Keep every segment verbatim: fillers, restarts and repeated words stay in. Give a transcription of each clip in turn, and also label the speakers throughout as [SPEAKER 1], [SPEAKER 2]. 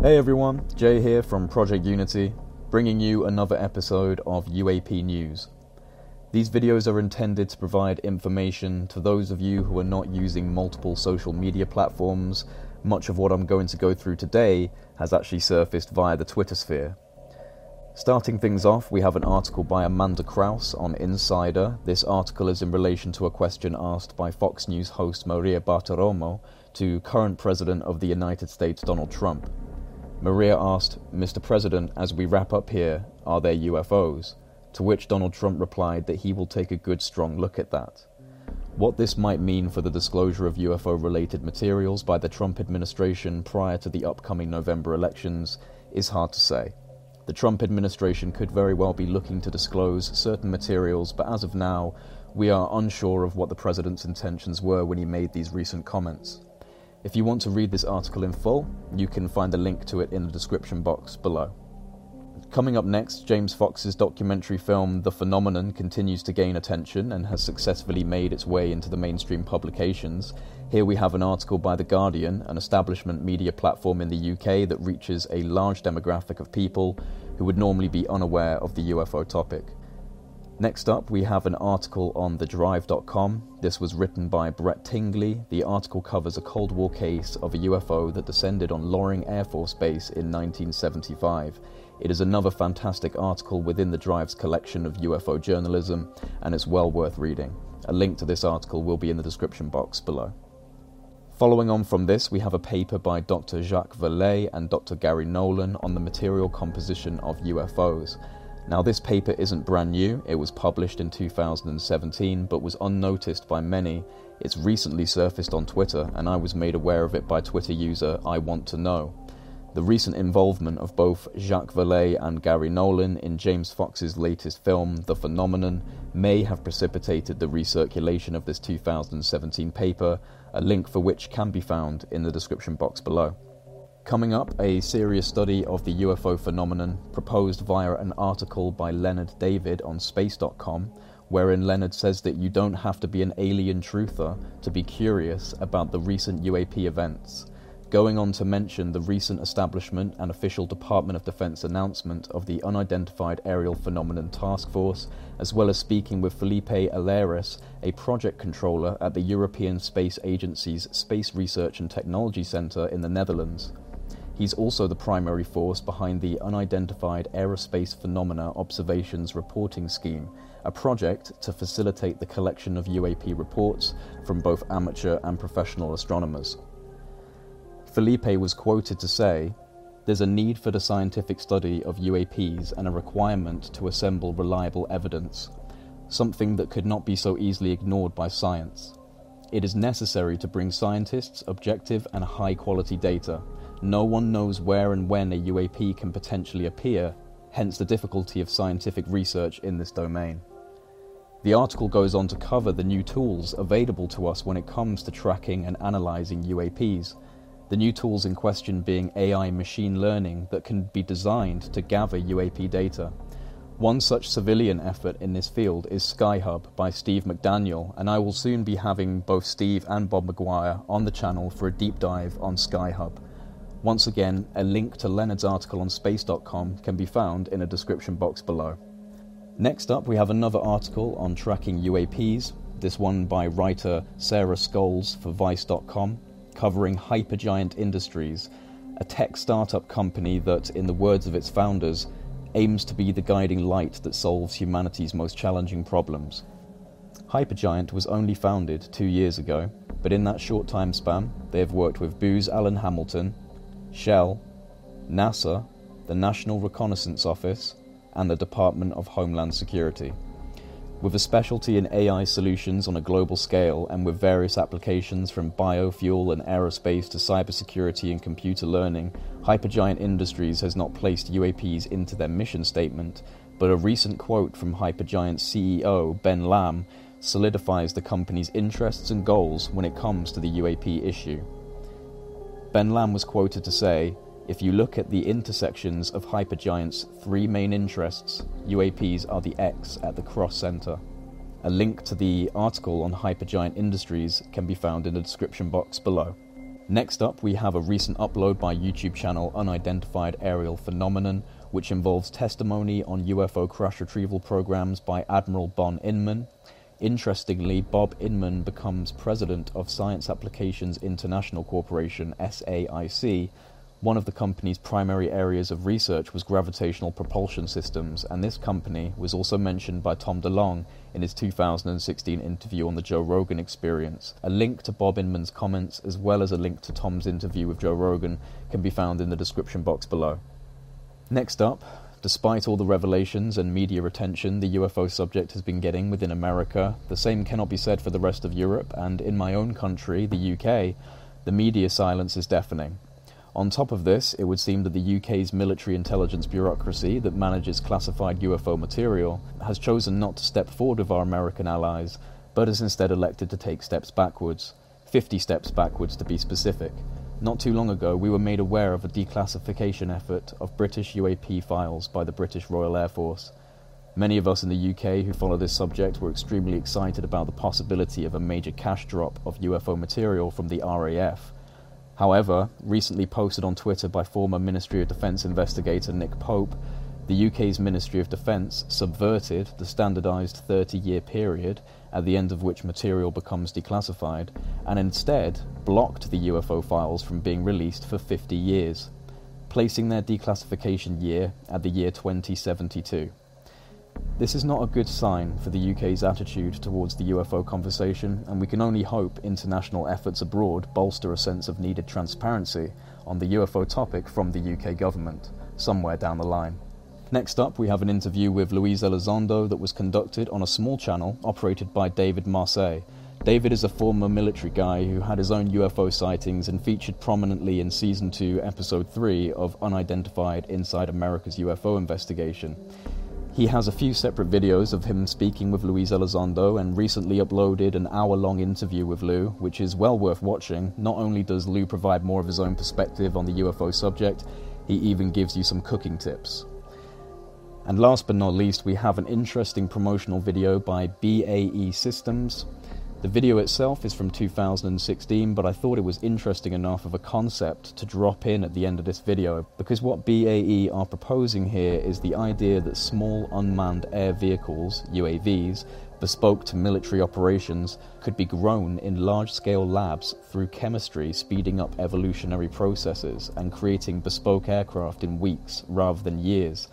[SPEAKER 1] Hey everyone, Jay here from Project Unity, bringing you another episode of U A P News. These videos are intended to provide information to those of you who are not using multiple social media platforms. Much of what I'm going to go through today has actually surfaced via the Twitter sphere. Starting things off, we have an article by Amanda Kraus on Insider. This article is in relation to a question asked by Fox News host Maria Bartiromo to current President of the United States, Donald Trump. Maria asked, "Mister President, as we wrap up here, are there U F Os?" To which Donald Trump replied that he will take a good strong look at that. What this might mean for the disclosure of U F O-related materials by the Trump administration prior to the upcoming November elections is hard to say. The Trump administration could very well be looking to disclose certain materials, but as of now, we are unsure of what the president's intentions were when he made these recent comments. If you want to read this article in full, you can find a link to it in the description box below. Coming up next, James Fox's documentary film The Phenomenon continues to gain attention and has successfully made its way into the mainstream publications. Here we have an article by The Guardian, an establishment media platform in the U K that reaches a large demographic of people who would normally be unaware of the U F O topic. Next up, we have an article on the drive dot com. This was written by Brett Tingley. The article covers a Cold War case of a U F O that descended on Loring Air Force Base in nineteen seventy-five. It is another fantastic article within the Drive's collection of U F O journalism, and it's well worth reading. A link to this article will be in the description box below. Following on from this, we have a paper by Doctor Jacques Vallée and Doctor Gary Nolan on the material composition of U F Os. Now, this paper isn't brand new. It was published in two thousand seventeen, but was unnoticed by many. It's recently surfaced on Twitter, and I was made aware of it by Twitter user I Want to Know. The recent involvement of both Jacques Vallée and Gary Nolan in James Fox's latest film, The Phenomenon, may have precipitated the recirculation of this two thousand seventeen paper, a link for which can be found in the description box below. Coming up, a serious study of the U F O phenomenon proposed via an article by Leonard David on space dot com, wherein Leonard says that you don't have to be an alien truther to be curious about the recent U A P events, going on to mention the recent establishment and official Department of Defense announcement of the Unidentified Aerial Phenomenon Task Force, as well as speaking with Felipe Alares, a project controller at the European Space Agency's Space Research and Technology Centre in the Netherlands. He's also the primary force behind the Unidentified Aerospace Phenomena Observations Reporting Scheme, a project to facilitate the collection of U A P reports from both amateur and professional astronomers. Felipe was quoted to say, "There's a need for the scientific study of U A Ps and a requirement to assemble reliable evidence, something that could not be so easily ignored by science. It is necessary to bring scientists objective and high-quality data. No one knows where and when a U A P can potentially appear, hence the difficulty of scientific research in this domain." The article goes on to cover the new tools available to us when it comes to tracking and analysing U A Ps. The new tools in question being A I machine learning that can be designed to gather U A P data. One such civilian effort in this field is Skyhub by Steve McDaniel, and I will soon be having both Steve and Bob McGuire on the channel for a deep dive on Skyhub. Once again, a link to Leonard's article on space dot com can be found in a description box below. Next up, we have another article on tracking U A Ps, this one by writer Sarah Scholes for Vice dot com, covering Hypergiant Industries, a tech startup company that, in the words of its founders, aims to be the guiding light that solves humanity's most challenging problems. Hypergiant was only founded two years ago, but in that short time span, they have worked with Booz Allen Hamilton, Shell, NASA, the National Reconnaissance Office, and the Department of Homeland Security. With a specialty in A I solutions on a global scale and with various applications from biofuel and aerospace to cybersecurity and computer learning, Hypergiant Industries has not placed U A Ps into their mission statement, but a recent quote from Hypergiant's C E O, Ben Lamb, solidifies the company's interests and goals when it comes to the U A P issue. Ben Lamb was quoted to say, "If you look at the intersections of Hypergiant's three main interests, U A Ps are the X at the cross-center." A link to the article on Hypergiant Industries can be found in the description box below. Next up, we have a recent upload by YouTube channel Unidentified Aerial Phenomenon, which involves testimony on U F O crash retrieval programs by Admiral Bon Inman. Interestingly, Bob Inman becomes president of Science Applications International Corporation, S A I C. One of the company's primary areas of research was gravitational propulsion systems, and this company was also mentioned by Tom DeLonge in his two thousand sixteen interview on the Joe Rogan Experience. A link to Bob Inman's comments, as well as a link to Tom's interview with Joe Rogan, can be found in the description box below. Next up, despite all the revelations and media attention the U F O subject has been getting within America, the same cannot be said for the rest of Europe, and in my own country, the U K, the media silence is deafening. On top of this, it would seem that the U K's military intelligence bureaucracy that manages classified U F O material has chosen not to step forward with our American allies, but has instead elected to take steps backwards, fifty steps backwards to be specific. Not too long ago, we were made aware of a declassification effort of British U A P files by the British Royal Air Force. Many of us in the U K who follow this subject were extremely excited about the possibility of a major cash drop of U F O material from the R A F. However, recently posted on Twitter by former Ministry of Defence investigator Nick Pope, the U K's Ministry of Defence subverted the standardised thirty-year period at the end of which material becomes declassified, and instead blocked the U F O files from being released for fifty years, placing their declassification year at the year twenty seventy-two. This is not a good sign for the U K's attitude towards the U F O conversation, and we can only hope international efforts abroad bolster a sense of needed transparency on the U F O topic from the U K government, somewhere down the line. Next up, we have an interview with Luis Elizondo that was conducted on a small channel operated by David Marseille. David is a former military guy who had his own U F O sightings and featured prominently in Season two, Episode three of Unidentified Inside America's U F O Investigation. He has a few separate videos of him speaking with Luis Elizondo and recently uploaded an hour-long interview with Lou, which is well worth watching. Not only does Lou provide more of his own perspective on the U F O subject, he even gives you some cooking tips. And last but not least, we have an interesting promotional video by B A E Systems. The video itself is from two thousand sixteen, but I thought it was interesting enough of a concept to drop in at the end of this video, because what B A E are proposing here is the idea that small unmanned air vehicles, U A Vs, bespoke to military operations, could be grown in large-scale labs through chemistry, speeding up evolutionary processes and creating bespoke aircraft in weeks rather than years.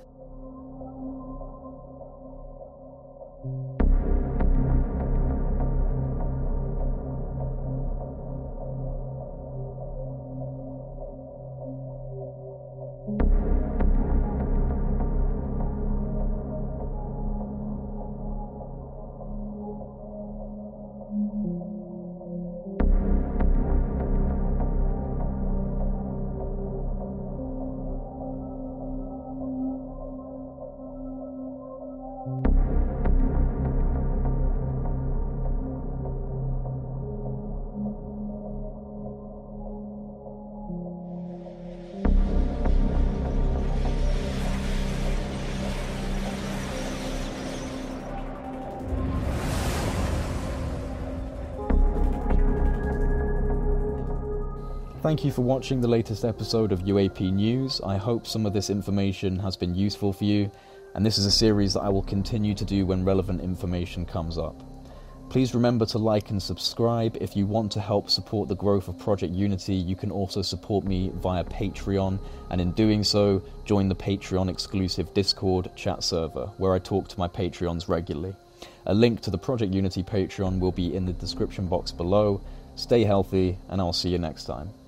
[SPEAKER 1] Thank you for watching the latest episode of U A P News. I hope some of this information has been useful for you, and this is a series that I will continue to do when relevant information comes up. Please remember to like and subscribe. If you want to help support the growth of Project Unity, you can also support me via Patreon, and in doing so, join the Patreon exclusive Discord chat server, where I talk to my Patreons regularly. A link to the Project Unity Patreon will be in the description box below. Stay healthy, and I'll see you next time.